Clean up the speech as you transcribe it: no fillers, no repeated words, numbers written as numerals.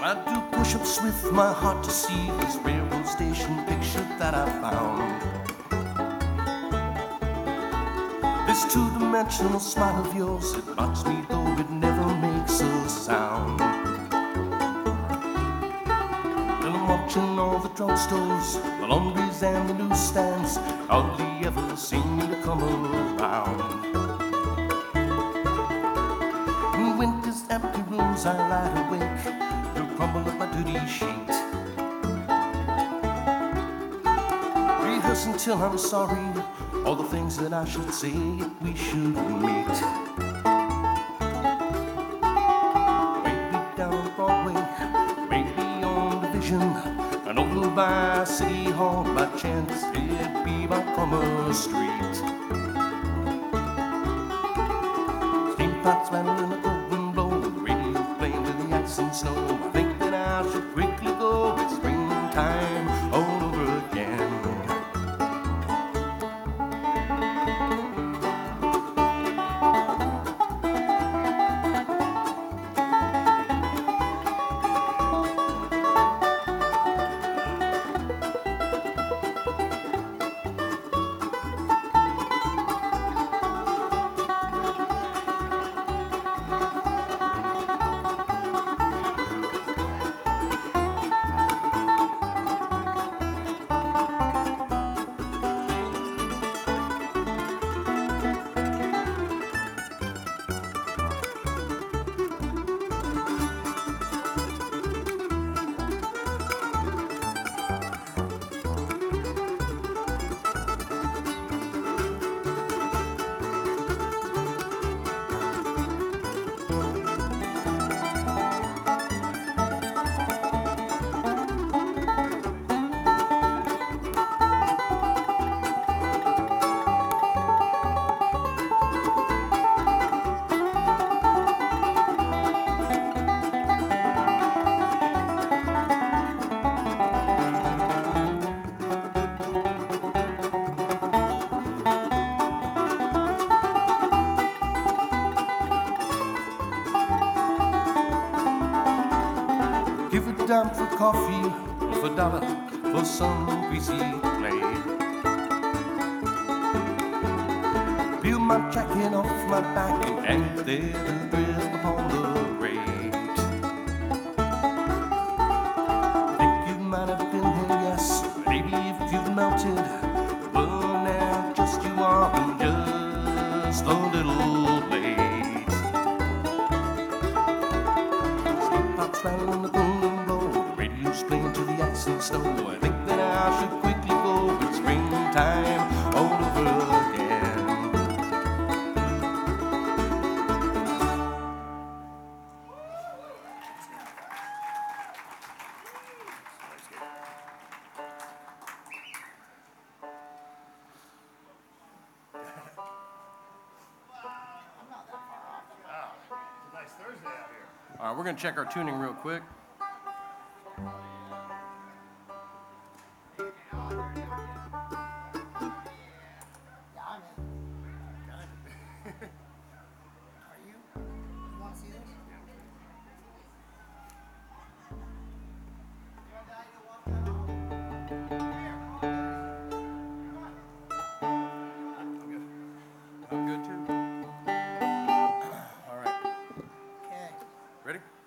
I do push-ups with my heart to see this railroad station picture that I found. This two-dimensional smile of yours, it mocks me though it never makes a sound. And I'm watching all the drugstores, the laundries and the newsstands, hardly ever seem to come around. In winter's empty rooms I lie awake to crumble up my dirty sheet, rehearse until I'm sorry all the things that I should say if we should meet. Maybe down on Broadway, maybe on Division, and over by City Hall, by chance it'd be by Commerce Street. Steam pots rattling, the open blow, the radio playing with the ice and snow. I think that I should quickly go, it's springtime all over again. Give a dime for coffee, for a dollar for some greasy play. Peel my jacket off my back and hang it there to drift upon the grate. Think you might have been here, yes, maybe if you've melted, well now just you are just a little late. Steam pots rattling, the golden blow, the radio's playing to the ice and snow. I think that I should quickly go, it's springtime all over again. Nice Thursday out here. All right, we're going to check our tuning real quick. I'm good too. All right. Okay. Ready?